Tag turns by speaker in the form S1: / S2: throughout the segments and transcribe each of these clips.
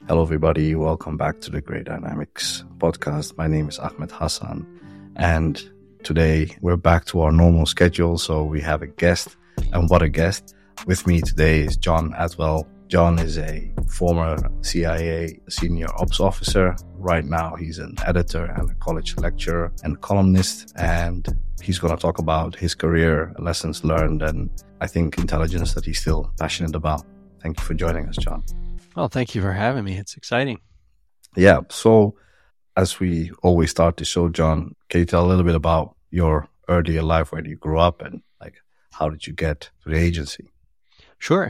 S1: Hello, everybody. Welcome back to the Great Dynamics podcast. My name is Ahmed Hassan, and today we're back to our normal schedule. So we have a guest, and what a guest. With me today is John Atwell. John is a former CIA senior ops officer. Right now, he's an editor and a college lecturer and columnist, and he's going to talk about his career, lessons learned, and I think intelligence that he's still passionate about. Thank you for joining us, John.
S2: Well, thank you for having me. It's exciting.
S1: Yeah. So as we always start the show, John, can you tell a little bit about your earlier life, where you grew up, and how did you get to the agency?
S2: Sure.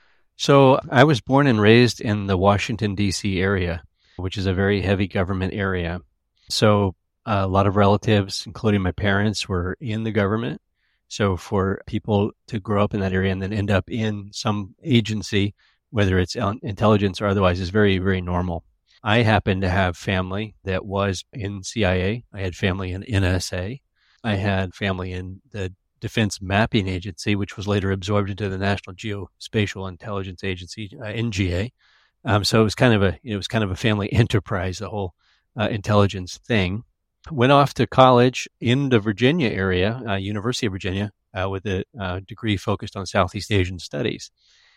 S2: So I was born and raised in the Washington, D.C. area, which is a very heavy government area. So a lot of relatives, including my parents, were in the government. So for people to grow up in that area and then end up in some agency, whether it's intelligence or otherwise, is very, very normal. I happen to have family that was in CIA. I had family in NSA. I had family in the Defense Mapping Agency, which was later absorbed into the National Geospatial Intelligence Agency, NGA. So it was kind of a family enterprise, the whole intelligence thing. Went off to college in the Virginia area, University of Virginia, with a degree focused on Southeast Asian studies,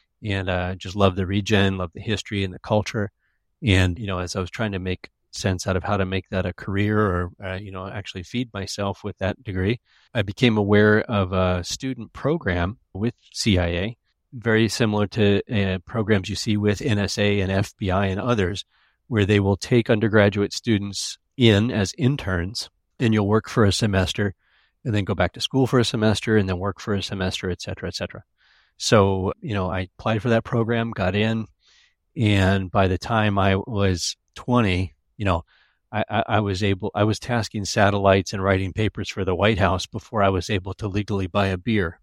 S2: and just loved the region, loved the history and the culture. And as I was trying to make sense out of how to make that a career or actually feed myself with that degree, I became aware of a student program with CIA, very similar to programs you see with NSA and FBI and others, where they will take undergraduate students in as interns, and you'll work for a semester and then go back to school for a semester and then work for a semester, et cetera, et cetera. So, I applied for that program, got in, and by the time I was 20, I was tasking satellites and writing papers for the White House before I was able to legally buy a beer.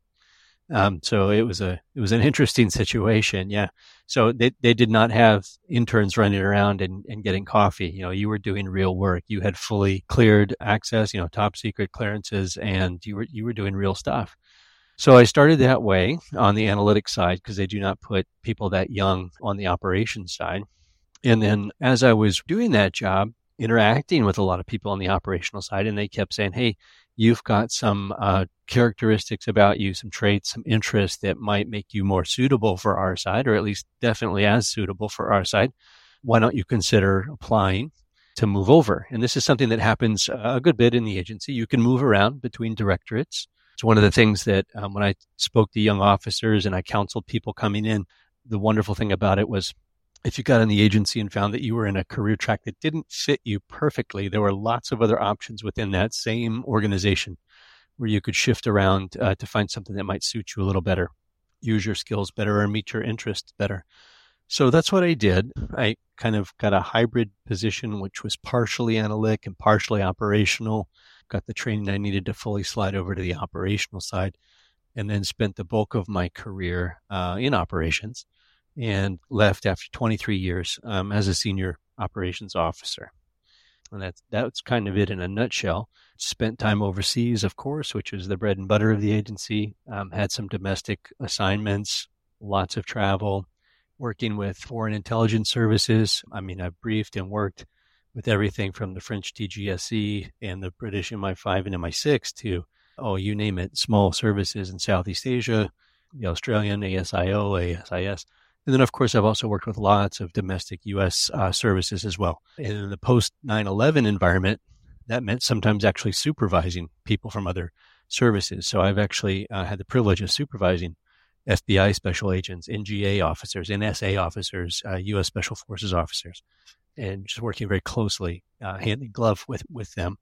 S2: So it was an interesting situation. Yeah. So they did not have interns running around and getting coffee. You were doing real work. You had fully cleared access, top secret clearances, and you were doing real stuff. So I started that way on the analytics side because they do not put people that young on the operations side. And then as I was doing that job, interacting with a lot of people on the operational side, and they kept saying, hey, you've got some characteristics about you, some traits, some interests that might make you more suitable for our side, or at least definitely as suitable for our side. Why don't you consider applying to move over? And this is something that happens a good bit in the agency. You can move around between directorates. It's one of the things that when I spoke to young officers and I counseled people coming in, the wonderful thing about it was if you got in the agency and found that you were in a career track that didn't fit you perfectly, there were lots of other options within that same organization where you could shift around to find something that might suit you a little better, use your skills better, or meet your interests better. So that's what I did. I kind of got a hybrid position, which was partially analytic and partially operational. Got the training I needed to fully slide over to the operational side, and then spent the bulk of my career in operations, and left after 23 years as a senior operations officer. And that's kind of it in a nutshell. Spent time overseas, of course, which is the bread and butter of the agency. Had some domestic assignments, lots of travel, working with foreign intelligence services. I've briefed and worked with everything from the French DGSE and the British MI5 and MI6 to, you name it, small services in Southeast Asia, the Australian ASIO, ASIS. And then, of course, I've also worked with lots of domestic U.S. services as well. And in the post-9/11 environment, that meant sometimes actually supervising people from other services. So I've actually had the privilege of supervising FBI special agents, NGA officers, NSA officers, U.S. Special Forces officers, and just working very closely, hand in glove with them.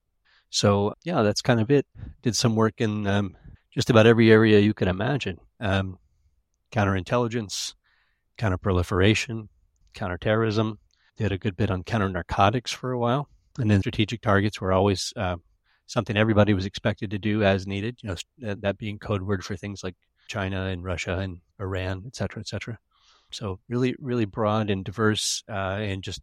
S2: So, yeah, that's kind of it. Did some work in just about every area you can imagine. Counterintelligence, counterproliferation, counterterrorism. Did a good bit on counter-narcotics for a while. And then strategic targets were always something everybody was expected to do as needed, that being code word for things like China and Russia and Iran, et cetera, et cetera. So really, really broad and diverse and just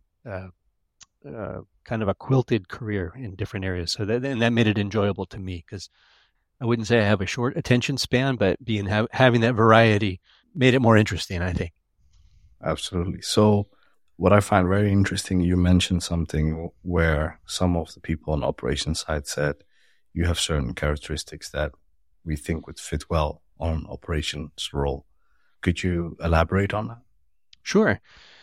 S2: kind of a quilted career in different areas. So that made it enjoyable to me because I wouldn't say I have a short attention span, but having that variety made it more interesting, I think.
S1: Absolutely. So what I find very interesting, you mentioned something where some of the people on the operations side said you have certain characteristics that we think would fit well on an operations role. Could you elaborate on that?
S2: Sure.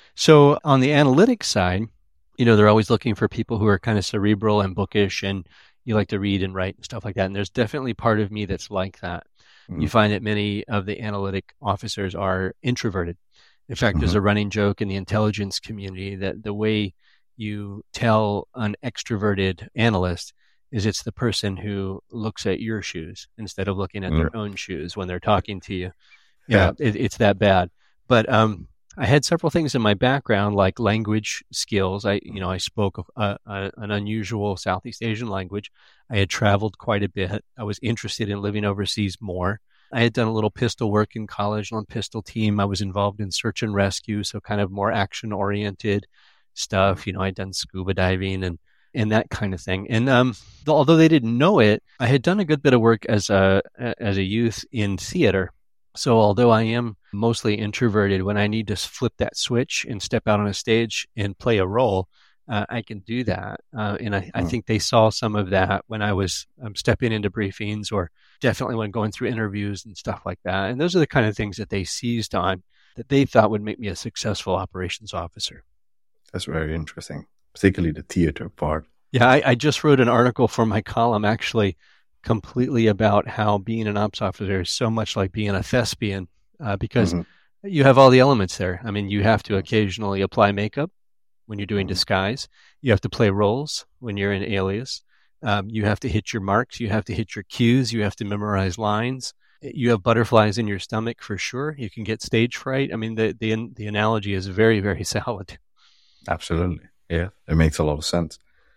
S2: So on the analytics side, they're always looking for people who are kind of cerebral and bookish, and you like to read and write and stuff like that. And there's definitely part of me that's like that. You find that many of the analytic officers are introverted. In fact, there's a running joke in the intelligence community that the way you tell an extroverted analyst is it's the person who looks at your shoes instead of looking at their own shoes when they're talking to you. Yeah, it's that bad. But I had several things in my background, like language skills. I spoke an unusual Southeast Asian language. I had traveled quite a bit. I was interested in living overseas more. I had done a little pistol work in college on pistol team. I was involved in search and rescue, so kind of more action-oriented stuff. I'd done scuba diving and that kind of thing. And although they didn't know it, I had done a good bit of work as a youth in theater. So although I am mostly introverted, when I need to flip that switch and step out on a stage and play a role, I can do that. And I think they saw some of that when I was stepping into briefings, or definitely when going through interviews and stuff like that. And those are the kind of things that they seized on that they thought would make me a successful operations officer.
S1: That's very interesting, particularly the theater part.
S2: Yeah, I just wrote an article for my column, actually, completely about how being an ops officer is so much like being a thespian, because you have all the elements there. I mean, you have to occasionally apply makeup when you're doing disguise. You have to play roles when you're in alias. You have to hit your marks. You have to hit your cues. You have to memorize lines. You have butterflies in your stomach for sure. You can get stage fright. I mean, the analogy is very, very solid.
S1: Absolutely. Yeah, it makes a lot of sense.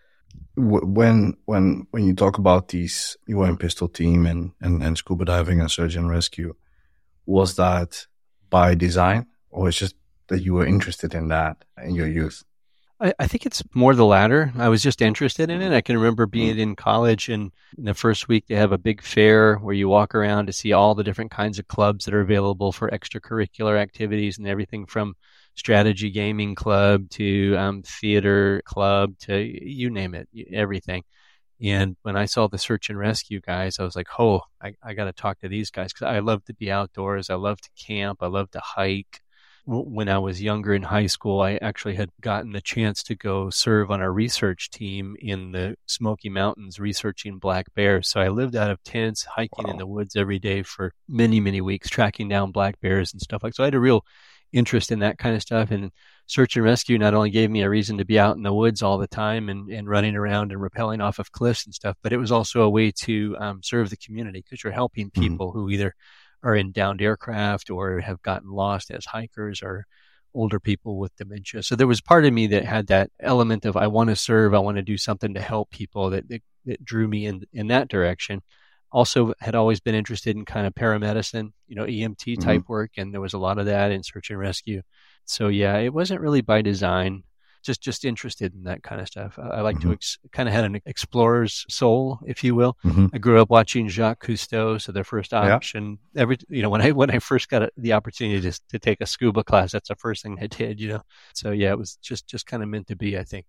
S1: When you talk about these, you were in pistol team and scuba diving and search and rescue, was that by design, or it's just that you were interested in that in your youth?
S2: I think it's more the latter. I was just interested in it. I can remember being in college, and in the first week they have a big fair where you walk around to see all the different kinds of clubs that are available for extracurricular activities, and everything from strategy gaming club to theater club to you name it, everything. And when I saw the search and rescue guys, I was like, oh, I got to talk to these guys, because I love to be outdoors. I love to camp. I love to hike. When I was younger in high school, I actually had gotten the chance to go serve on a research team in the Smoky Mountains researching black bears. So I lived out of tents, hiking in the woods every day for many, many weeks, tracking down black bears and stuff like that. So I had a real interest in that kind of stuff. And search and rescue not only gave me a reason to be out in the woods all the time and running around and rappelling off of cliffs and stuff, but it was also a way to serve the community, because you're helping people who either are in downed aircraft or have gotten lost as hikers, or older people with dementia. So there was part of me that had that element of, I want to serve, I want to do something to help people, that drew me in that direction. Also had always been interested in kind of paramedicine, EMT type work, and there was a lot of that in search and rescue. So yeah, it wasn't really by design. Just interested in that kind of stuff. I like to kind of had an explorer's soul, if you will. I grew up watching Jacques Cousteau, so their first option. When I first got the opportunity to take a scuba class, that's the first thing I did. So yeah, it was just kind of meant to be, I think.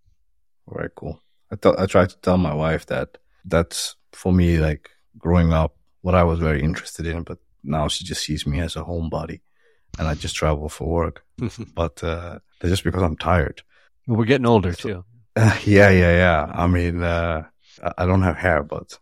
S1: Very cool. I tried to tell my wife that that's, for me, like growing up, what I was very interested in, but now she just sees me as a homebody, and I just travel for work. But that's just because I'm tired.
S2: Well, we're getting older too.
S1: Yeah. I mean, I don't have hair, but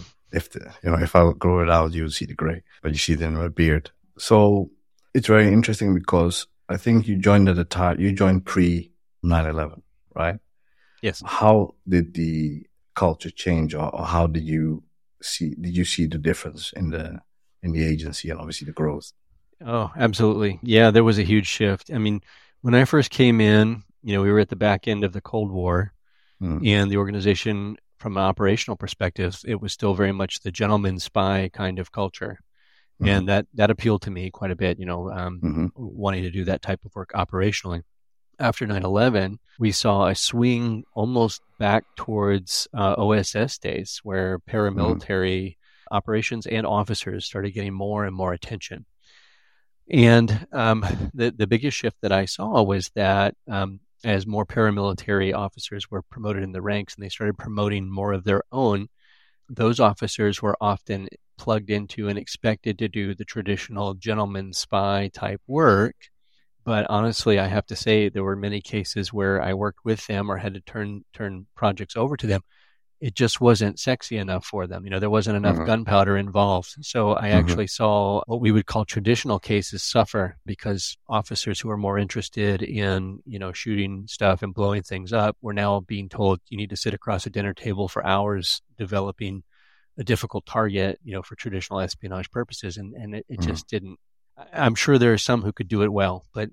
S1: if I grow it out, you would see the gray, but you see it in my beard. So it's very interesting, because I think you joined at the time. You joined pre 9/11, right?
S2: Yes.
S1: How did the culture change, or how did you see the difference in the agency, and obviously the growth?
S2: Oh, absolutely. Yeah, there was a huge shift. I mean, when I first came in, we were at the back end of the Cold War, and the organization, from an operational perspective, it was still very much the gentleman spy kind of culture. And that appealed to me quite a bit, wanting to do that type of work operationally. After 9/11, we saw a swing almost back towards OSS days, where paramilitary operations and officers started getting more and more attention. And the biggest shift that I saw was that as more paramilitary officers were promoted in the ranks and they started promoting more of their own, those officers were often plugged into and expected to do the traditional gentleman spy type work. But honestly, I have to say there were many cases where I worked with them or had to turn projects over to them. It just wasn't sexy enough for them. There wasn't enough gunpowder involved. So I actually saw what we would call traditional cases suffer because officers who are more interested in, shooting stuff and blowing things up were now being told you need to sit across a dinner table for hours developing a difficult target, for traditional espionage purposes. And it just didn't. I'm sure there are some who could do it well, but,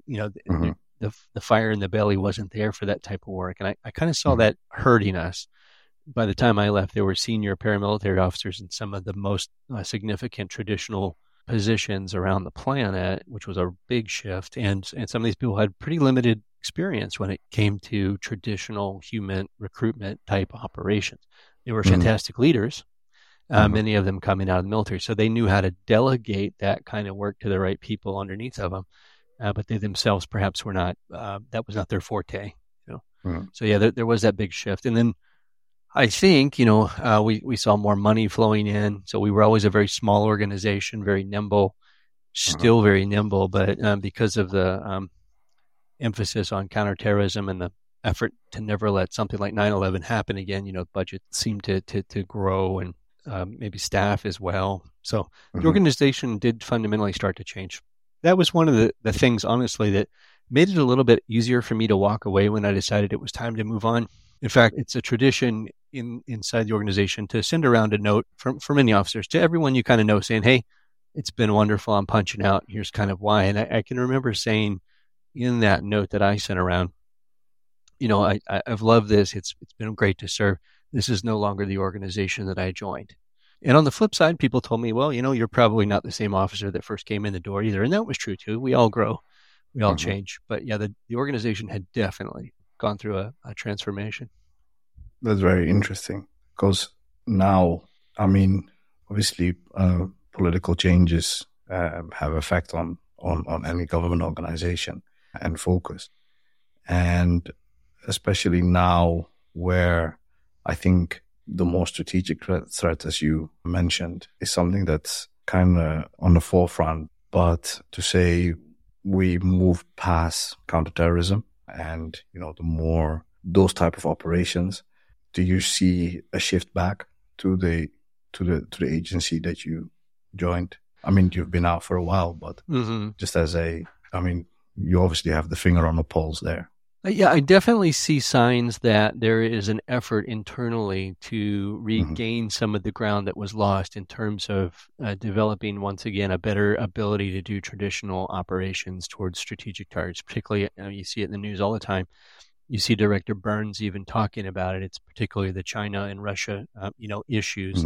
S2: the fire in the belly wasn't there for that type of work. And I kind of saw that hurting us. By the time I left, there were senior paramilitary officers in some of the most significant traditional positions around the planet, which was a big shift. And some of these people had pretty limited experience when it came to traditional human recruitment type operations. They were fantastic leaders, many of them coming out of the military. So they knew how to delegate that kind of work to the right people underneath of them. But they themselves perhaps were not, that was not their forte. So yeah, there was that big shift. And then I think, we saw more money flowing in. So we were always a very small organization, very nimble, still very nimble. But because of the emphasis on counterterrorism and the effort to never let something like 9/11 happen again, budget seemed to grow and maybe staff as well. So the organization did fundamentally start to change. That was one of the things, honestly, that made it a little bit easier for me to walk away when I decided it was time to move on. In fact, it's a tradition inside the organization to send around a note from many officers to everyone you kind of know saying, hey, it's been wonderful. I'm punching out. Here's kind of why. And I can remember saying in that note that I sent around, I've loved this. It's been great to serve. This is no longer the organization that I joined. And on the flip side, people told me, well, you're probably not the same officer that first came in the door either. And that was true too. We all grow. We all change. But yeah, the organization had definitely gone through a transformation.
S1: That's very interesting because now, obviously, political changes have effect on any government organization and focus. And especially now where I think the more strategic threat, as you mentioned, is something that's kind of on the forefront. But to say we move past counterterrorism and, the more those type of operations, do you see a shift back to the agency that you joined? You've been out for a while, but just as you obviously have the finger on the pulse there.
S2: Yeah, I definitely see signs that there is an effort internally to regain some of the ground that was lost in terms of developing, once again, a better ability to do traditional operations towards strategic targets. Particularly, you see it in the news all the time. You see Director Burns even talking about it. It's particularly the China and Russia, issues.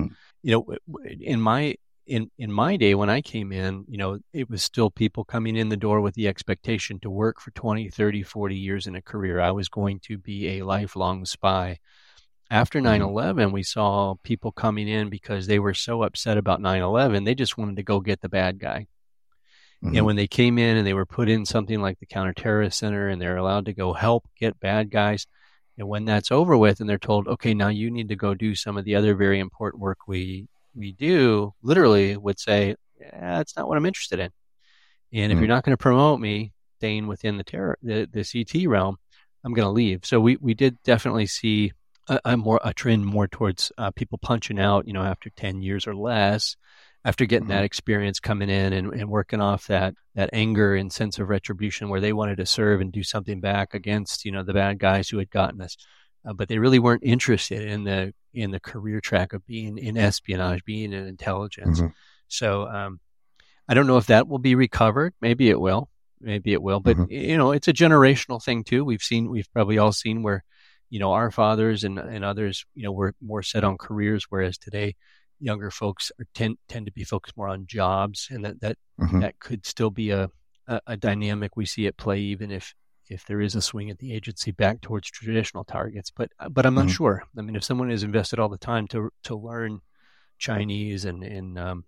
S2: In my day when I came in, it was still people coming in the door with the expectation to work for 20, 30, 40 years in a career. I was going to be a lifelong spy. After 9/11, we saw people coming in because they were so upset about 9/11, they just wanted to go get the bad guy. And when they came in and they were put in something like the Counterterrorist Center and they're allowed to go help get bad guys, and when that's over with and they're told, okay, now you need to go do some of the other very important work we do, literally would say, that's not what I'm interested in. And if you're not going to promote me staying within the CT realm, I'm going to leave. So we did definitely see a trend more towards people punching out, after 10 years or less, after getting that experience coming in and working off that anger and sense of retribution where they wanted to serve and do something back against, the bad guys who had gotten us. But they really weren't interested in the career track of being in espionage, being in intelligence. So I don't know if that will be recovered. Maybe it will. But it's a generational thing too. We've probably all seen where, our fathers and others, were more set on careers, whereas today younger folks tend to be focused more on jobs, and that could still be a dynamic we see at play, even if there is a swing at the agency back towards traditional targets. But I'm not sure. If someone is invested all the time to learn Chinese and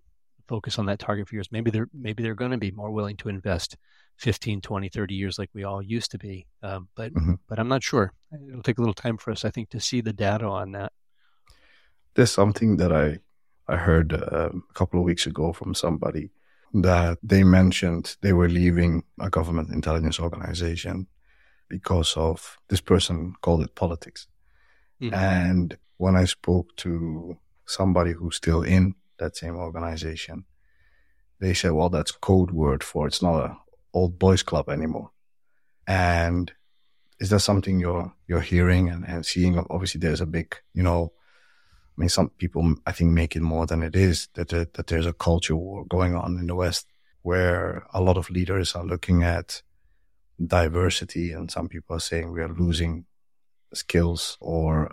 S2: focus on that target for years. Maybe they're going to be more willing to invest 15, 20, 30 years like we all used to be. But I'm not sure. It'll take a little time for us, I think, to see the data on that.
S1: There's something that I heard a couple of weeks ago from somebody that they mentioned they were leaving a government intelligence organization because of, this person called it politics. And when I spoke to somebody who's still in that same organization, they said, well, that's code word for it's not a old boys club anymore. And is that something you're hearing and seeing? Obviously, there's a big, I mean, some people, I think, make it more than it is, that there's a culture war going on in the West where a lot of leaders are looking at diversity, and some people are saying we are losing skills or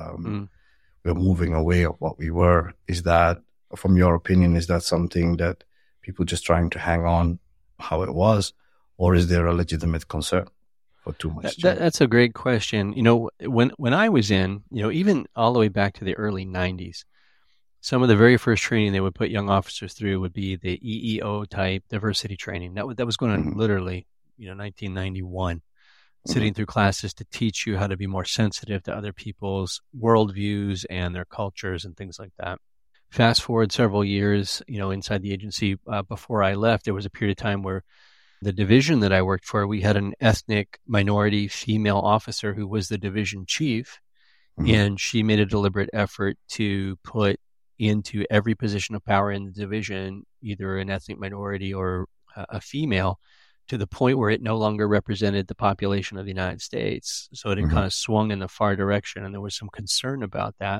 S1: we're moving away of what we were. Is that, from your opinion, is that something that people just trying to hang on how it was, or is there a legitimate concern for too much?
S2: That's a great question. When I was in, even all the way back to the early 90s, some of the very first training they would put young officers through would be the EEO type diversity training. That was going on literally, 1991, sitting through classes to teach you how to be more sensitive to other people's worldviews and their cultures and things like that. Fast forward several years, inside the agency, before I left, there was a period of time where the division that I worked for, we had an ethnic minority female officer who was the division chief, and she made a deliberate effort to put into every position of power in the division either an ethnic minority or a female, to the point where it no longer represented the population of the United States. So it had kind of swung in the far direction, and there was some concern about that.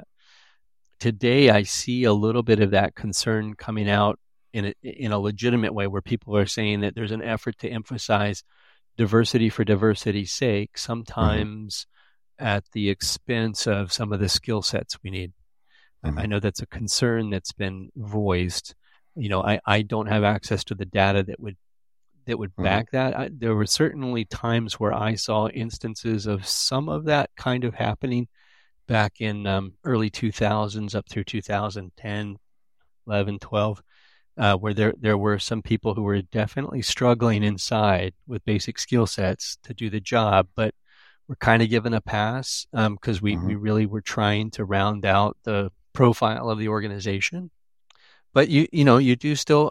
S2: Today, I see a little bit of that concern coming out in a legitimate way, where people are saying that there's an effort to emphasize diversity for diversity's sake, sometimes at the expense of some of the skill sets we need. I know that's a concern that's been voiced. I don't have access to the data that would back that. There were certainly times where I saw instances of some of that kind of happening back in early 2000s up through 2010, 11, 12. Where there were some people who were definitely struggling inside with basic skill sets to do the job, but were kind of given a pass because we really were trying to round out the profile of the organization. But you do still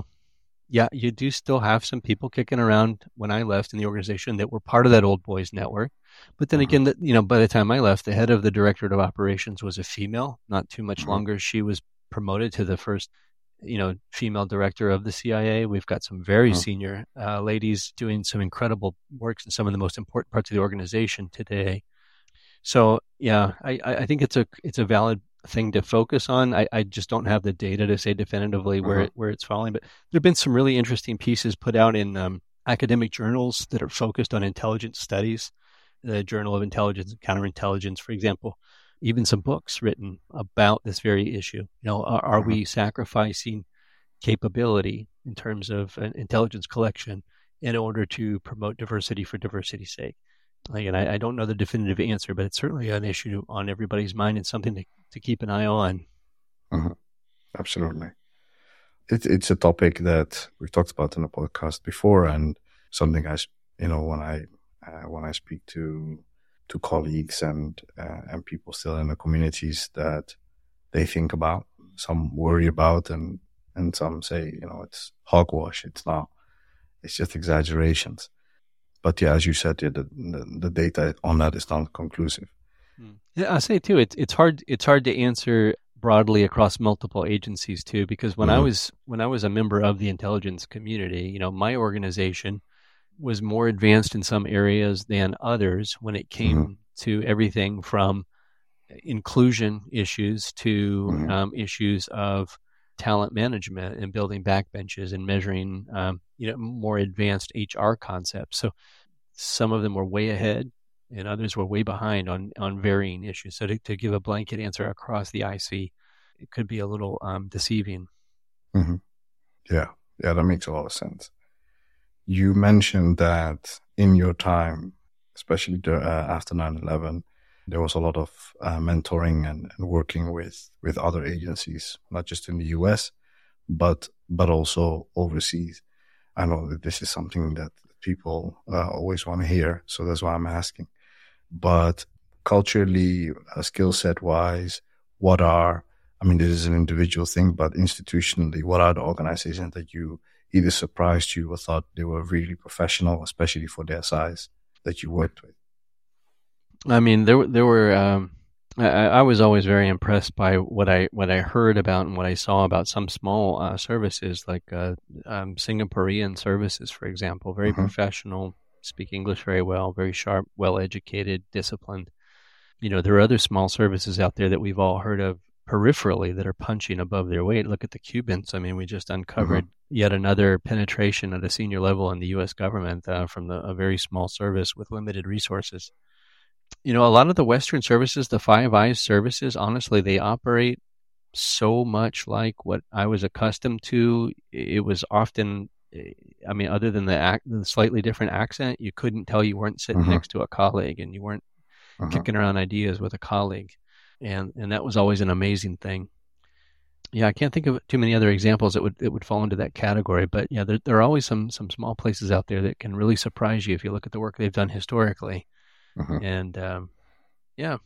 S2: you do still have some people kicking around when I left in the organization that were part of that old boys network. But then again, by the time I left, the head of the Directorate of Operations was a female. Not too much longer, she was promoted to the first female director of the CIA. We've got some very senior ladies doing some incredible work in some of the most important parts of the organization today. So yeah, I think it's a valid thing to focus on. I just don't have the data to say definitively where it's falling, but there have been some really interesting pieces put out in academic journals that are focused on intelligence studies. The Journal of Intelligence and Counterintelligence, for example. Even some books written about this very issue. Are we sacrificing capability in terms of intelligence collection in order to promote diversity for diversity's sake? Again, I don't know the definitive answer, but it's certainly an issue on everybody's mind and something to keep an eye on.
S1: Absolutely. It's a topic that we've talked about in the podcast before, and something when I speak to colleagues and people still in the communities that they think about, some worry about, and some say, it's hogwash. It's not. It's just exaggerations. But yeah, as you said, the data on that is not conclusive.
S2: Yeah, I say too, it's hard to answer broadly across multiple agencies too, because when I was a member of the intelligence community, my organization was more advanced in some areas than others when it came to everything from inclusion issues to issues of talent management and building backbenches and measuring more advanced HR concepts. So some of them were way ahead and others were way behind on varying issues. So to give a blanket answer across the IC, it could be a little deceiving.
S1: Yeah, that makes a lot of sense. You mentioned that in your time, especially after 9/11, there was a lot of mentoring and working with other agencies, not just in the US, but also overseas? I know that this is something that people always want to hear, so that's why I'm asking. But culturally, skill set wise, this is an individual thing, but institutionally, what are the organizations that you either surprised you or thought they were really professional, especially for their size, that you worked with?
S2: I mean, there were. I was always very impressed by what I heard about and what I saw about some small services, like Singaporean services, for example. Very professional, speak English very well, very sharp, well educated, disciplined. There are other small services out there that we've all heard of peripherally that are punching above their weight. Look at the Cubans. I mean, we just uncovered yet another penetration at a senior level in the U.S. government from a very small service with limited resources. A lot of the Western services, the Five Eyes services, honestly, they operate so much like what I was accustomed to. It was often, other than the slightly different accent, you couldn't tell you weren't sitting next to a colleague and you weren't kicking around ideas with a colleague. And that was always an amazing thing. Yeah, I can't think of too many other examples that would fall into that category. But yeah, there are always some small places out there that can really surprise you if you look at the work they've done historically. And yeah.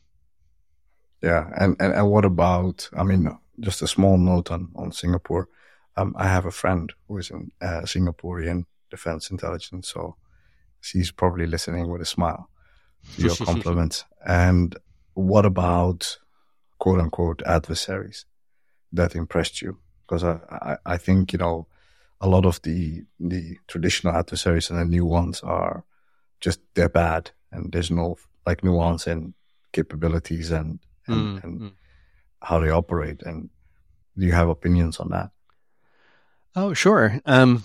S1: And what about, just a small note on Singapore. I have a friend who is in Singaporean Defense Intelligence, so she's probably listening with a smile to your compliments. And what about quote unquote adversaries that impressed you? Because I think, a lot of the traditional adversaries and the new ones are just, they're bad. And there's no nuance in capabilities and how they operate. And do you have opinions on that?
S2: Oh, sure. The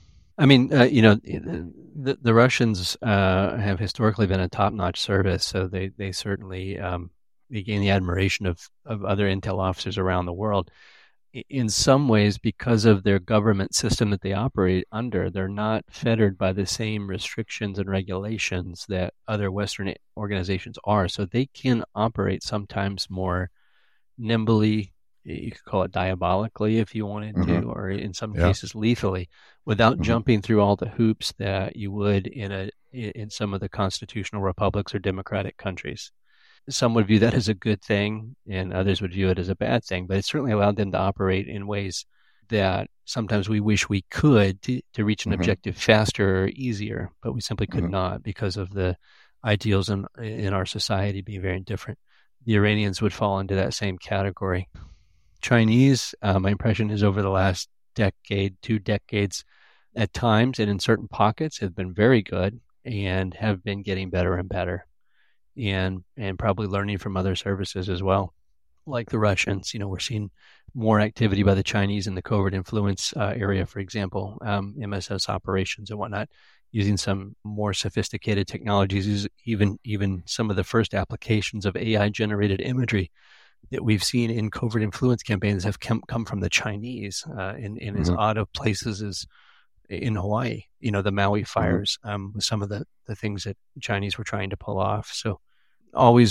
S2: Russians have historically been a top-notch service, so they certainly they gain the admiration of other intel officers around the world. In some ways, because of their government system that they operate under, they're not fettered by the same restrictions and regulations that other Western organizations are. So they can operate sometimes more nimbly, you could call it diabolically if you wanted to, or in some cases lethally, without jumping through all the hoops that you would in some of the constitutional republics or democratic countries. Some would view that as a good thing, and others would view it as a bad thing. But it certainly allowed them to operate in ways that sometimes we wish we could to reach an objective faster or easier, but we simply could not because of the ideals in our society being very different. The Iranians would fall into that same category. Chinese, my impression is over the last decade, 2 decades, at times and in certain pockets have been very good and have been getting better and better. And probably learning from other services as well, like the Russians. We're seeing more activity by the Chinese in the covert influence area, for example, MSS operations and whatnot, using some more sophisticated technologies. Even some of the first applications of AI-generated imagery that we've seen in covert influence campaigns have come from the Chinese in as odd of places as in Hawaii. The Maui fires with some of the things that the Chinese were trying to pull off. So always,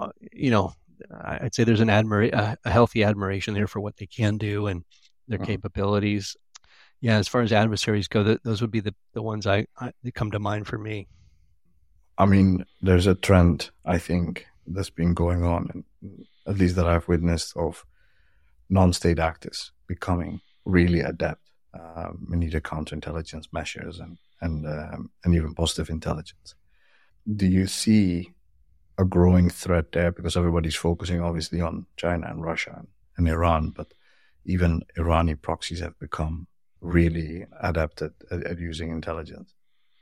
S2: I'd say there's a healthy admiration there for what they can do and their capabilities. Yeah, as far as adversaries go, those would be the ones that come to mind for me.
S1: There's a trend, I think, that's been going on, and at least that I've witnessed, of non-state actors becoming really adept in either counterintelligence measures and even positive intelligence. Do you see a growing threat there? Because everybody's focusing obviously on China and Russia and Iran, but even Iranian proxies have become really adept at using intelligence.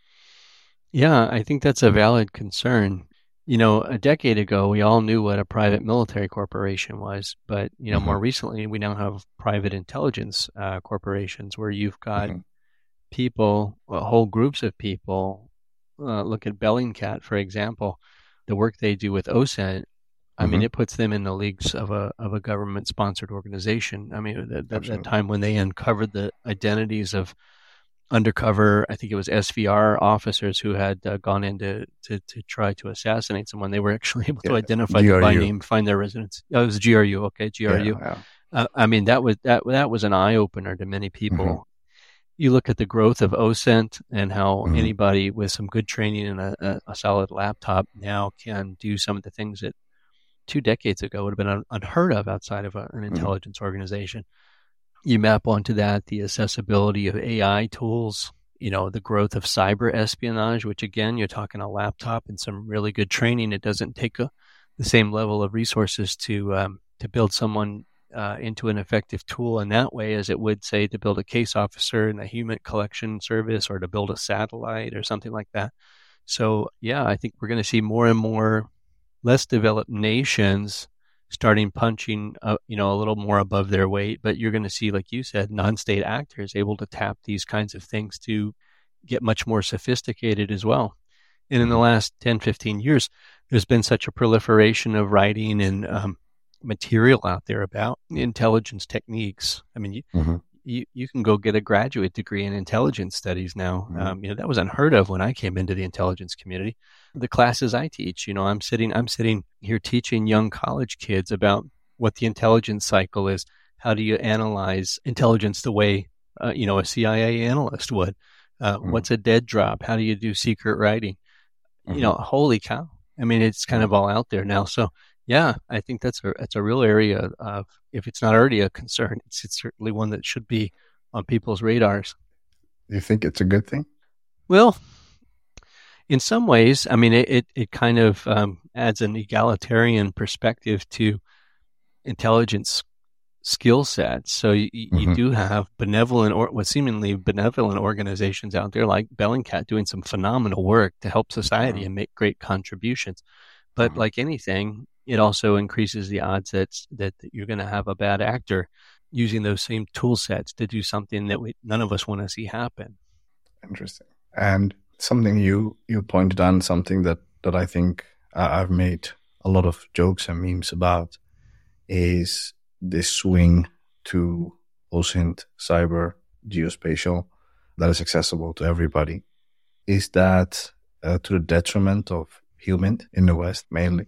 S2: Yeah, I think that's a valid concern. A decade ago, we all knew what a private military corporation was, but, more recently, we now have private intelligence corporations where you've got people, whole groups of people. Look at Bellingcat, for example. The work they do with OSINT, it puts them in the leagues of a government-sponsored organization. That time when they uncovered the identities of undercover, I think it was SVR officers who had gone in to try to assassinate someone, they were actually able to identify them by name, find their residence. Oh, it was GRU, okay, GRU. I mean, that was an eye opener to many
S1: Mm-hmm.
S2: people. You look at the growth of OSINT and how
S1: Mm-hmm.
S2: anybody with some good training and a solid laptop now can do some of the things that 2 decades ago would have been unheard of outside of an
S1: Mm-hmm.
S2: intelligence organization. You map onto that the accessibility of AI tools, the growth of cyber espionage, which again, you're talking a laptop and some really good training. It doesn't take the same level of resources to build someone into an effective tool in that way as it would, say, to build a case officer in a human collection service or to build a satellite or something like that. So, yeah, I think we're going to see more and more less developed nations starting punching, a little more above their weight. But you're going to see, like you said, non-state actors able to tap these kinds of things to get much more sophisticated as well. And in the
S1: Mm-hmm.
S2: last 10, 15 years, there's been such a proliferation of writing and material out there about intelligence techniques. I mean,
S1: Mm-hmm.
S2: you can go get a graduate degree in intelligence studies now.
S1: Mm-hmm.
S2: That was unheard of when I came into the intelligence community. The classes I teach, I'm sitting here teaching young college kids about what the intelligence cycle is. How do you analyze intelligence the way a CIA analyst would?
S1: Mm-hmm.
S2: What's a dead drop? How do you do secret writing?
S1: Mm-hmm.
S2: Holy cow! I mean, it's kind
S1: Yeah.
S2: of all out there now. So yeah, I think that's a real area of, if it's not already a concern, it's certainly one that should be on people's radars.
S1: Do you think it's a good thing?
S2: Well, in some ways, I mean, it kind of adds an egalitarian perspective to intelligence skill sets. So you
S1: Mm-hmm.
S2: do have benevolent or what seemingly benevolent organizations out there like Bellingcat doing some phenomenal work to help society and make great contributions. But
S1: Mm-hmm.
S2: like anything, it also increases the odds that you're going to have a bad actor using those same tool sets to do something that none of us want to see happen.
S1: Interesting. And something you pointed on, something that I think I've made a lot of jokes and memes about, is this swing to OSINT, cyber, geospatial, that is accessible to everybody. Is that to the detriment of human in the West mainly?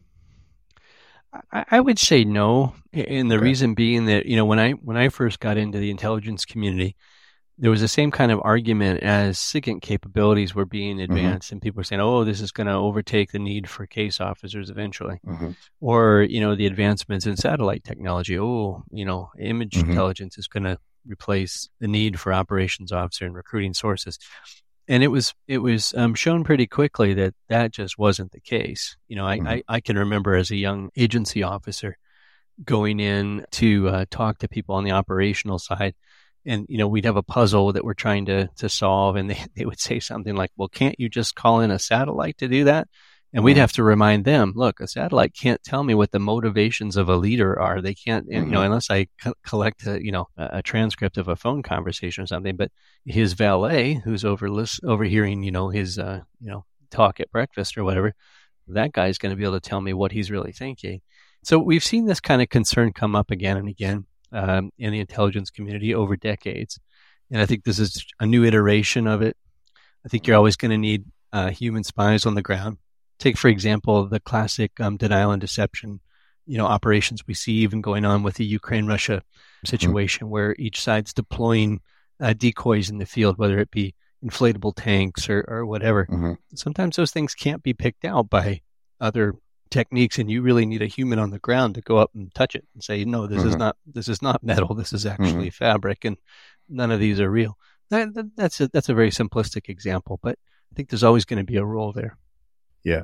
S2: I would say no, and the
S1: Okay.
S2: reason being that when I first got into the intelligence community, there was the same kind of argument as SIGINT capabilities were being
S1: Mm-hmm.
S2: advanced, and people were saying, "Oh, this is going to overtake the need for case officers eventually,"
S1: Mm-hmm.
S2: or the advancements in satellite technology. Oh, image
S1: Mm-hmm.
S2: intelligence is going to replace the need for operations officer and recruiting sources. And it was shown pretty quickly that just wasn't the case.
S1: Mm-hmm.
S2: I can remember as a young agency officer going in to talk to people on the operational side, and we'd have a puzzle that we're trying to solve, and they would say something like, "Well, can't you just call in a satellite to do that?" And we'd
S1: Mm-hmm.
S2: have to remind them, "Look, a satellite can't tell me what the motivations of a leader are. They can't,
S1: Mm-hmm.
S2: unless I collect a transcript of a phone conversation or something." But his valet, who's overhearing, his talk at breakfast or whatever, that guy's going to be able to tell me what he's really thinking. So we've seen this kind of concern come up again and again in the intelligence community over decades. And I think this is a new iteration of it. I think you're always going to need human spies on the ground. Take, for example, the classic denial and deception, operations we see even going on with the Ukraine-Russia
S1: Mm-hmm.
S2: situation, where each side's deploying decoys in the field, whether it be inflatable tanks or whatever.
S1: Mm-hmm.
S2: Sometimes those things can't be picked out by other techniques, and you really need a human on the ground to go up and touch it and say, "No,
S1: Mm-hmm.
S2: this is not metal. This is
S1: Mm-hmm.
S2: actually fabric, and none of these are real." That's a very simplistic example, but I think there's always going to be a role there.
S1: Yeah,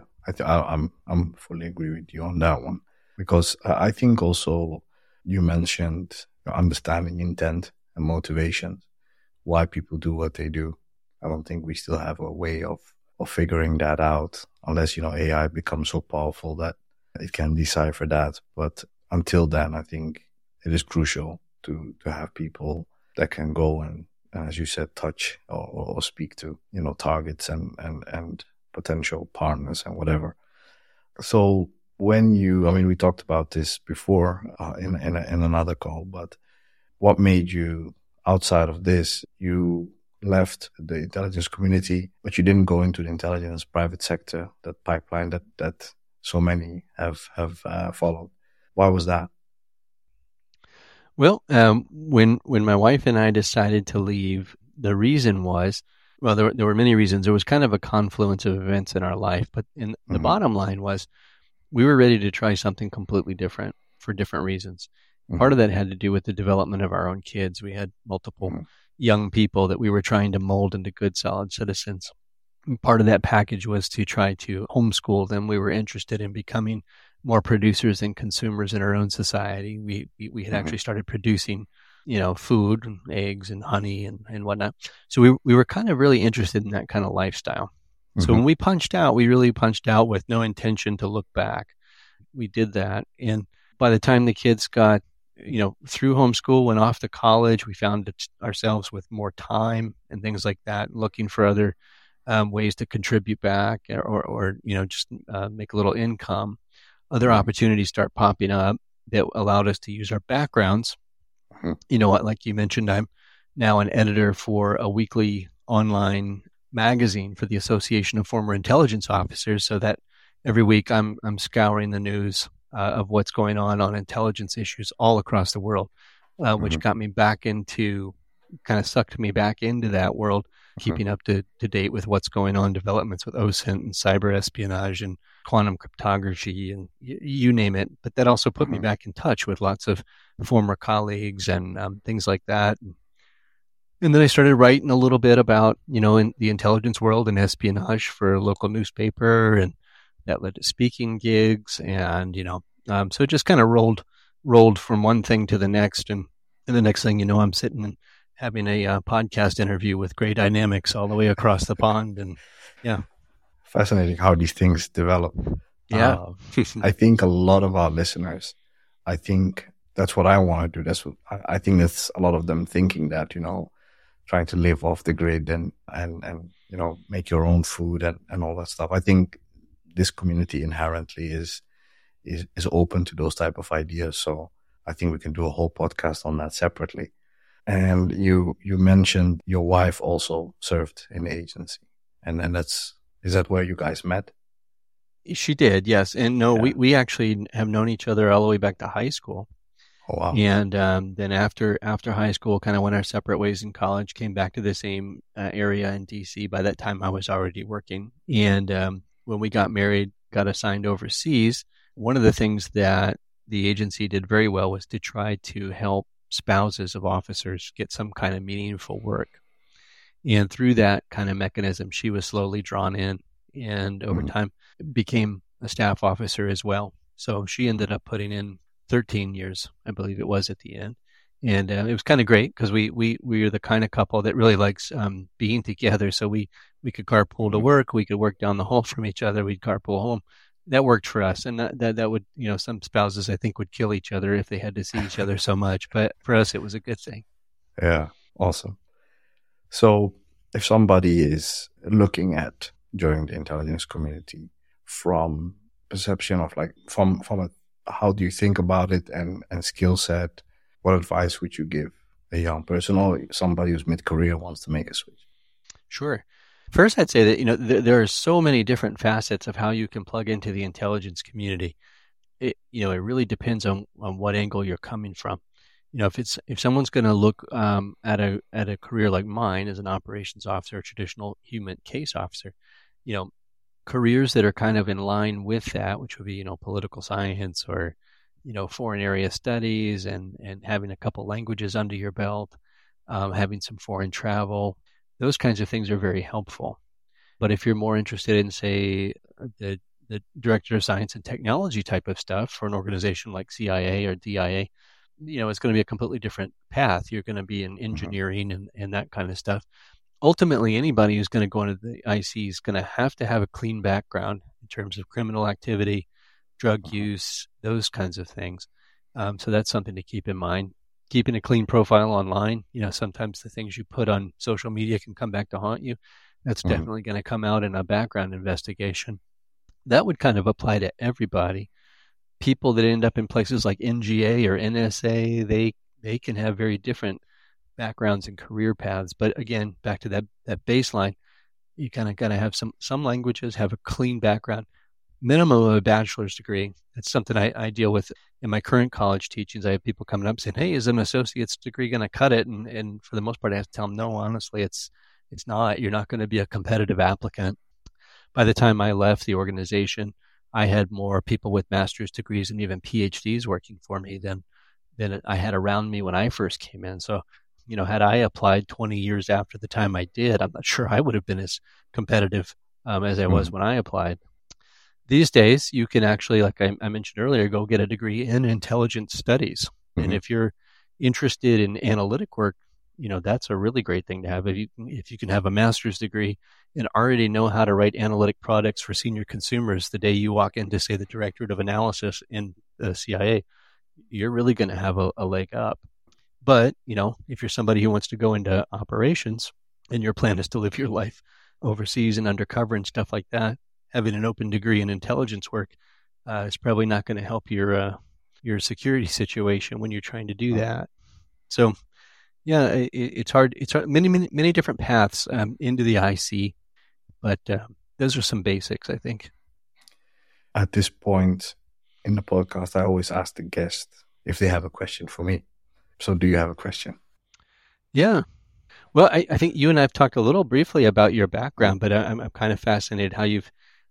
S1: I'm fully agree with you on that one, because I think also you mentioned understanding intent and motivations, why people do what they do. I don't think we still have a way of figuring that out unless AI becomes so powerful that it can decipher that. But until then, I think it is crucial to have people that can go and as you said, touch or speak to targets and potential partners and whatever. So when we talked about this before in another call, but what made you, outside of this, you left the intelligence community, but you didn't go into the intelligence private sector, that pipeline that so many have followed? Why was that?
S2: Well, when my wife and I decided to leave, the reason was, well, there were many reasons. There was kind of a confluence of events in our life, but the
S1: Mm-hmm.
S2: bottom line was we were ready to try something completely different for different reasons. Part
S1: Mm-hmm.
S2: of that had to do with the development of our own kids. We had multiple young people that we were trying to mold into good, solid citizens. And part of that package was to try to homeschool them. We were interested in becoming more producers and consumers in our own society. We had
S1: Mm-hmm.
S2: actually started producing, food and eggs and honey and whatnot. So we were kind of really interested in that kind of lifestyle. So
S1: Mm-hmm.
S2: when we punched out, we really punched out with no intention to look back. We did that. And by the time the kids got, through homeschool, went off to college, we found ourselves with more time and things like that, looking for other ways to contribute back or just make a little income. Other
S1: Mm-hmm.
S2: opportunities start popping up that allowed us to use our backgrounds.
S1: Mm-hmm.
S2: You know what, like you mentioned, I'm now an editor for a weekly online magazine for the Association of Former Intelligence Officers, so that every week I'm scouring the news of what's going on intelligence issues all across the world, which
S1: Mm-hmm.
S2: got me back into, kind of sucked me back into that world, keeping up to date with what's going on, developments with OSINT and cyber espionage and quantum cryptography and you name it. But that also put me
S1: Mm-hmm.
S2: back in touch with lots of former colleagues and things like that. And then I started writing a little bit about, in the intelligence world and espionage for a local newspaper, and that led to speaking gigs. And, so it just kind of rolled from one thing to the next. And the next thing you know, I'm sitting and having a podcast interview with Gray Dynamics all the way across the pond. And yeah,
S1: Fascinating how these things develop.
S2: yeah.
S1: I think a lot of our listeners, I think that's what I want to do. That's what I think that's a lot of them thinking that, trying to live off the grid and make your own food and all that stuff. I think this community inherently is open to those type of ideas. So I think we can do a whole podcast on that separately. And you mentioned your wife also served in the agency, and is that where you guys met?
S2: She did, yes. And no,
S1: Yeah.
S2: we actually have known each other all the way back to high school.
S1: Oh wow.
S2: And then after high school, kind of went our separate ways in college, came back to the same area in DC. By that time, I was already working. And when we got married, got assigned overseas, one of the things that the agency did very well was to try to help spouses of officers get some kind of meaningful work. And through that kind of mechanism, she was slowly drawn in and over
S1: Mm-hmm.
S2: time became a staff officer as well. So she ended up putting in 13 years, I believe it was at the end. And it was kind of great because we are the kind of couple that really likes being together. So we could carpool to work. We could work down the hall from each other. We'd carpool home. That worked for us. And that would, some spouses I think would kill each other if they had to see each other so much. But for us, it was a good thing.
S1: Yeah. Awesome. So if somebody is looking at joining the intelligence community from perception of like from how do you think about it and skill set, what advice would you give a young person or somebody who's mid-career wants to make a switch?
S2: Sure. First, I'd say that, there are so many different facets of how you can plug into the intelligence community. It really depends on what angle you're coming from. If someone's going to look at a career like mine as an operations officer, a traditional human case officer, careers that are kind of in line with that, which would be, political science or, foreign area studies and having a couple languages under your belt, having some foreign travel, those kinds of things are very helpful. But if you're more interested in, say, the director of science and technology type of stuff for an organization like CIA or DIA, it's going to be a completely different path. You're going to be in engineering and that kind of stuff. Ultimately, anybody who's going to go into the IC is going to have a clean background in terms of criminal activity, drug use, those kinds of things. So that's something to keep in mind. Keeping a clean profile online, sometimes the things you put on social media can come back to haunt you. That's definitely going to come out in a background investigation. That would kind of apply to everybody. People that end up in places like NGA or NSA, they can have very different backgrounds and career paths. But again, back to that baseline, you kind of got to have some languages, have a clean background, minimum of a bachelor's degree. That's something I deal with in my current college teachings. I have people coming up saying, "Hey, is an associate's degree going to cut it?" And for the most part, I have to tell them, "No, honestly, it's not. You're not going to be a competitive applicant." By the time I left the organization, I had more people with master's degrees and even PhDs working for me than I had around me when I first came in. So, had I applied 20 years after the time I did, I'm not sure I would have been as competitive as I was when I applied. These days, you can actually, like I mentioned earlier, go get a degree in intelligence studies. And if you're interested in analytic work, that's a really great thing to have. If you can have a master's degree and already know how to write analytic products for senior consumers the day you walk into, say, the Directorate of Analysis in the CIA, you're really going to have a leg up. But, if you're somebody who wants to go into operations and your plan is to live your life overseas and undercover and stuff like that, having an open degree in intelligence work is probably not going to help your security situation when you're trying to do that. So, yeah, it's hard. It's hard. Many different paths into the IC, but those are some basics, I think.
S1: At this point in the podcast, I always ask the guest if they have a question for me. So do you have a question?
S2: Yeah. Well, I think you and I have talked a little briefly about your background, but I'm kind of fascinated how you've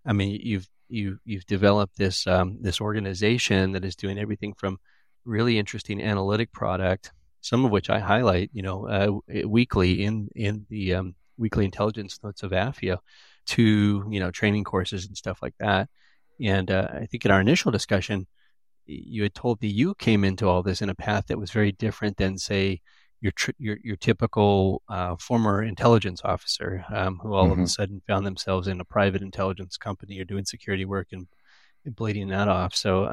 S2: developed this organization that is doing everything from really interesting analytic product, some of which I highlight, weekly in the weekly intelligence notes of AFIA, to training courses and stuff like that. And I think in our initial discussion, you had told me you came into all this in a path that was very different than, say, your typical former intelligence officer who all of a sudden found themselves in a private intelligence company or doing security work and bleeding that off. So,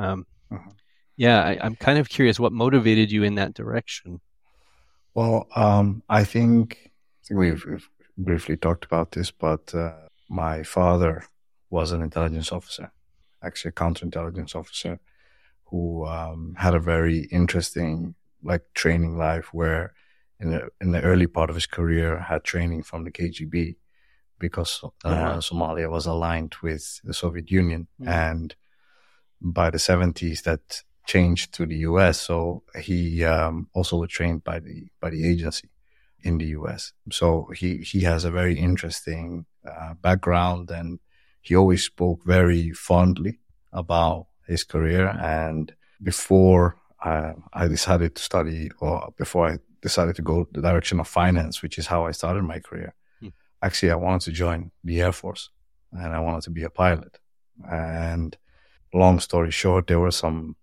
S2: I'm kind of curious what motivated you in that direction.
S1: Well, I think we've briefly talked about this, but my father was an intelligence officer, actually a counterintelligence officer, who had a very interesting training life, where in the early part of his career had training from the KGB, because Somalia was aligned with the Soviet Union, and by the 70s that changed to the US. So he also was trained by the agency in the US. So he has a very interesting background, and he always spoke very fondly about his career. And before I decided to study, or before I decided to go the direction of finance, which is how I started my career, actually I wanted to join the Air Force, and I wanted to be a pilot. And long story short, there were some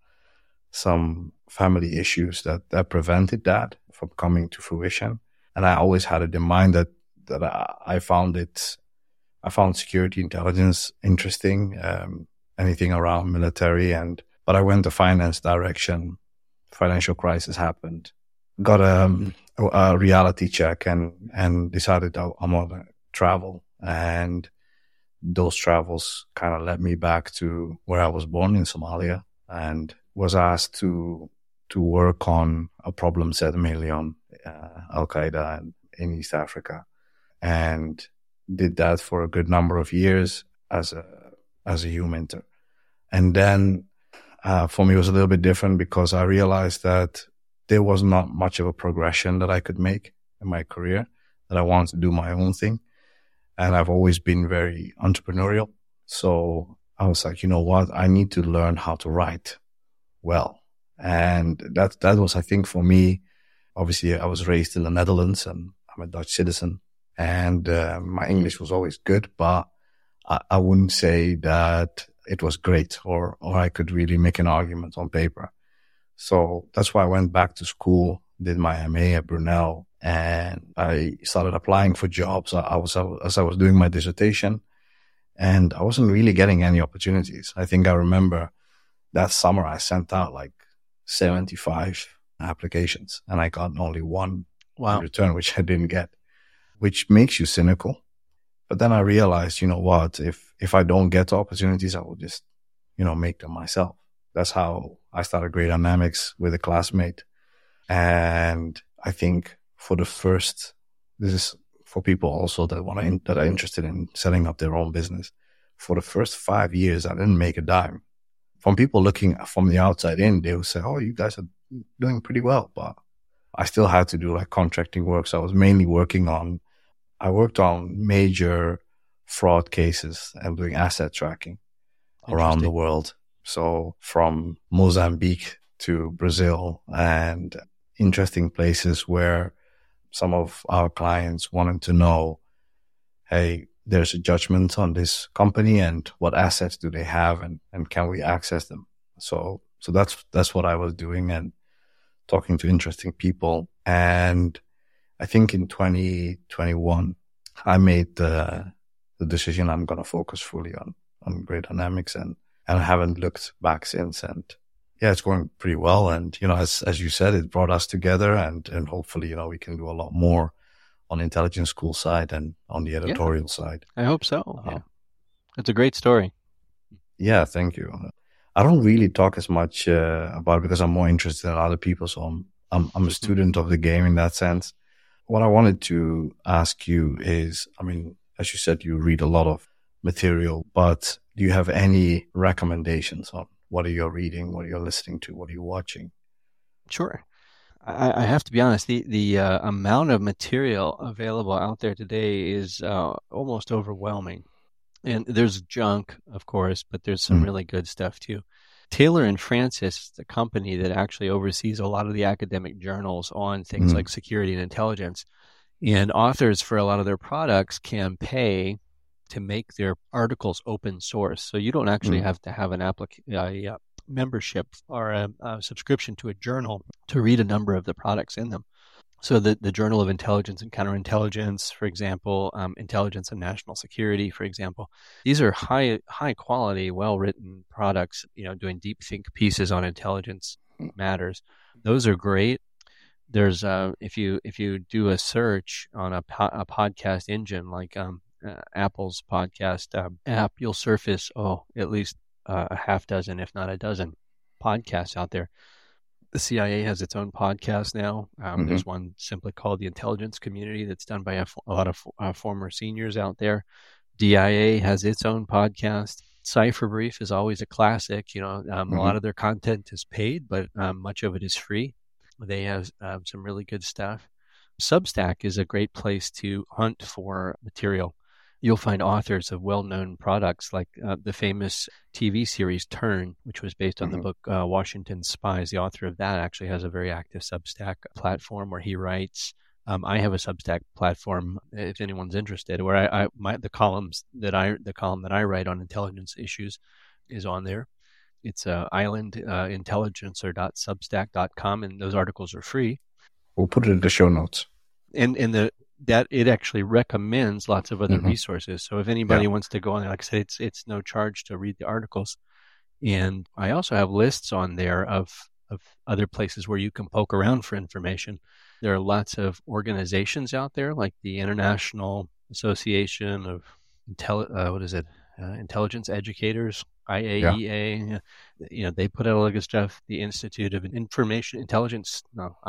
S1: family issues that prevented that from coming to fruition. And I always had it in mind that I found security intelligence interesting, anything around military, but I went the finance direction. Financial crisis happened, got a reality check, and decided I'm gonna travel. And those travels kind of led me back to where I was born in Somalia, and was asked to work on a problem set mainly on Al Qaeda in East Africa, and did that for a good number of years as a youth mentor. And then for me, it was a little bit different, because I realized that there was not much of a progression that I could make in my career, that I wanted to do my own thing. And I've always been very entrepreneurial. So I was like, you know what? I need to learn how to write well. And that was, I think, for me, obviously I was raised in the Netherlands and I'm a Dutch citizen, and my English was always good, but I wouldn't say that it was great, or I could really make an argument on paper. So that's why I went back to school, did my MA at Brunel, and I started applying for jobs as I was doing my dissertation, and I wasn't really getting any opportunities. I think I remember that summer I sent out 75 applications, and I got only one in return, which I didn't get, which makes you cynical. But then I realized, you know what, if I don't get opportunities, I will just, make them myself. That's how I started Gray Dynamics with a classmate. And I think this is for people also that are interested in setting up their own business. for the first 5 years, I didn't make a dime. From people looking from the outside in, they would say, oh, you guys are doing pretty well. But I still had to do like contracting work. So I was mainly I worked on major fraud cases and doing asset tracking around the world. So from Mozambique to Brazil, and interesting places where some of our clients wanted to know, hey, there's a judgment on this company and what assets do they have, and can we access them? So that's what I was doing, and talking to interesting people. And I think in 2021, I made the decision I'm going to focus fully on Gray Dynamics, and I haven't looked back since. And yeah, it's going pretty well. And, as you said, it brought us together, and hopefully, we can do a lot more on Intelligence School side and on the editorial side.
S2: I hope so. Yeah. It's a great story.
S1: Yeah, thank you. I don't really talk as much about it because I'm more interested in other people. So I'm a student of the game in that sense. What I wanted to ask you is, as you said, you read a lot of material, but do you have any recommendations on what are you reading, what are you listening to, what are you watching?
S2: Sure. I have to be honest, the amount of material available out there today is almost overwhelming. And there's junk, of course, but there's some really good stuff too. Taylor and Francis, the company that actually oversees a lot of the academic journals on things like security and intelligence, and authors for a lot of their products can pay to make their articles open source. So you don't actually have to have a membership or a subscription to a journal to read a number of the products in them. So the Journal of Intelligence and Counterintelligence, for example, Intelligence and National Security, for example, these are high quality, well-written products, doing deep think pieces on intelligence matters. Those are great. There's if you do a search on a podcast engine like Apple's podcast app, you'll surface at least a half dozen, if not a dozen, podcasts out there. The CIA has its own podcast now. There's one simply called The Intelligence Community that's done by a lot of former seniors out there. DIA has its own podcast. Cypher Brief is always a classic. A lot of their content is paid, but much of it is free. They have some really good stuff. Substack is a great place to hunt for material. You'll find authors of well-known products like the famous TV series Turn, which was based on the book Washington Spies. The author of that actually has a very active Substack platform where he writes. I have a Substack platform, if anyone's interested, where the column that I write on intelligence issues is on there. It's islandintelligencer.substack.com, and those articles are free.
S1: We'll put it in the show notes.
S2: And that it actually recommends lots of other resources. So if anybody wants to go on there, like I said, it's no charge to read the articles. And I also have lists on there of other places where you can poke around for information. There are lots of organizations out there, like the International Association of Intelligence Educators, IAEA. Yeah. They put out a lot of good stuff. The Institute of Information Intelligence,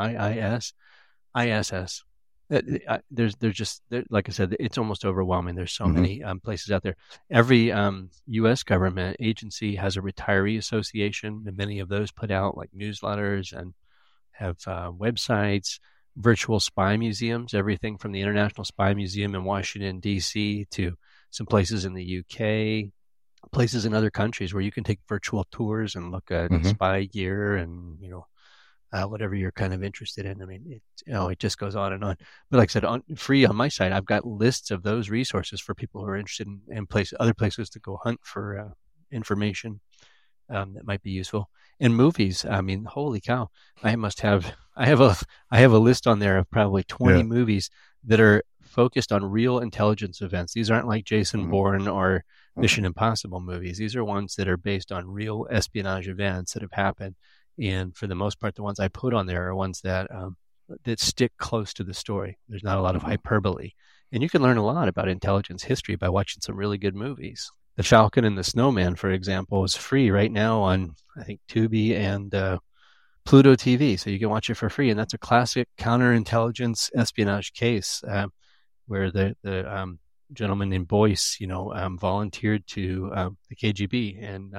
S2: ISS. There's just, like I said, it's almost overwhelming. There's so many places out there. Every U.S. government agency has a retiree association, and many of those put out like newsletters and have websites, virtual spy museums, everything from the International Spy Museum in Washington, D.C. to some places in the U.K., places in other countries where you can take virtual tours and look at spy gear and, whatever you're kind of interested in. I mean, it just goes on and on. But like I said, free on my site, I've got lists of those resources for people who are interested in other places to go hunt for information that might be useful. And movies, I mean, holy cow! I have a list on there of probably 20 movies that are focused on real intelligence events. These aren't like Jason Bourne or Mission Impossible movies. These are ones that are based on real espionage events that have happened. And for the most part, the ones I put on there are ones that stick close to the story. There's not a lot of hyperbole. And you can learn a lot about intelligence history by watching some really good movies. The Falcon and the Snowman, for example, is free right now on, I think, Tubi and Pluto TV. So you can watch it for free. And that's a classic counterintelligence espionage case where the gentleman named Boyce, volunteered to the KGB and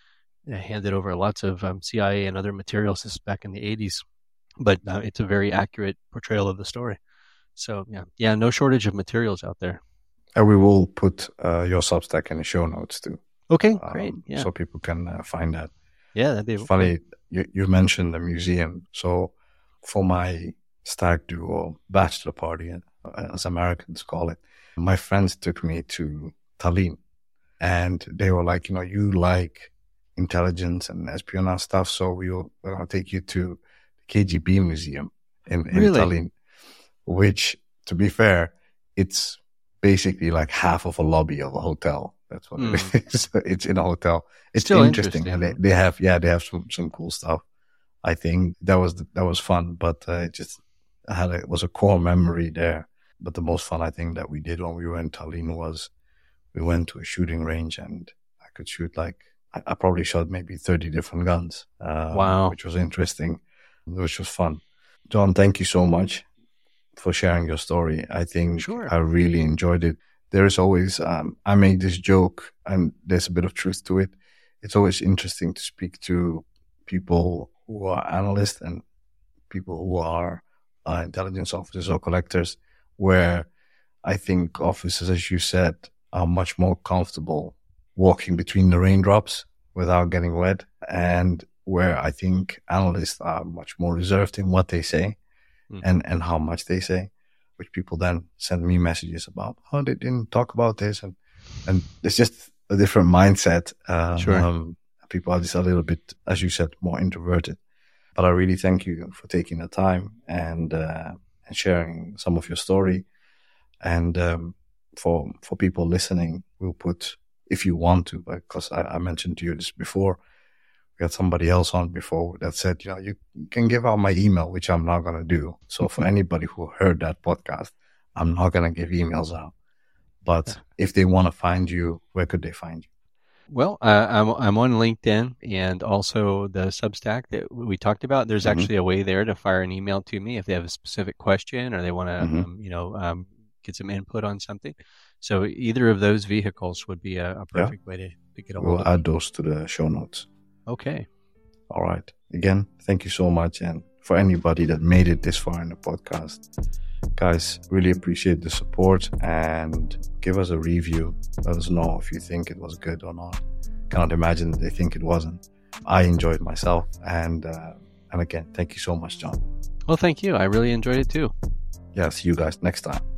S2: handed over lots of CIA and other materials. This is back in the 80s. But it's a very accurate portrayal of the story. So, no shortage of materials out there.
S1: And we will put your Substack in the show notes too.
S2: Okay, great. Yeah.
S1: So people can find that.
S2: Yeah, that'd be
S1: funny. You mentioned the museum. So for my stag do or bachelor party, as Americans call it, my friends took me to Tallinn, and they were like, you like intelligence and espionage stuff, so we're going to take you to the KGB museum in
S2: Really?
S1: Tallinn, which, to be fair, it's basically like half of a lobby of a hotel. That's what it is. It's in a hotel. It's
S2: Still
S1: interesting. And they have some cool stuff. I think that was fun, but it was a core memory there. But the most fun I think that we did when we were in Tallinn was we went to a shooting range, and I could shoot I probably shot maybe 30 different guns.
S2: Wow.
S1: Which was interesting, which was fun. John, thank you so much for sharing your story. I think
S2: Sure.
S1: I really enjoyed it. There is always, I make this joke, and there's a bit of truth to it. It's always interesting to speak to people who are analysts and people who are intelligence officers or collectors, where I think officers, as you said, are much more comfortable walking between the raindrops without getting wet, and where I think analysts are much more reserved in what they say and how much they say, which people then send me messages about, they didn't talk about this. And it's just a different mindset.
S2: Sure.
S1: People are just a little bit, as you said, more introverted. But I really thank you for taking the time and sharing some of your story. And for people listening, we'll put, if you want to, because I mentioned to you this before, we had somebody else on before that said, you can give out my email, which I'm not going to do. So for anybody who heard that podcast, I'm not going to give emails out. But if they want to find you, where could they find you?
S2: Well, I'm on LinkedIn and also the Substack that we talked about. There's actually a way there to fire an email to me if they have a specific question or they want to, get some input on something. So either of those vehicles would be a perfect way to get a hold of me.
S1: We'll add those to the show notes.
S2: Okay.
S1: All right. Again, thank you so much. And for anybody that made it this far in the podcast, guys, really appreciate the support, and give us a review. Let us know if you think it was good or not. Cannot imagine that they think it wasn't. I enjoyed myself. And again, thank you so much, John.
S2: Well, thank you. I really enjoyed it too.
S1: Yeah, see you guys next time.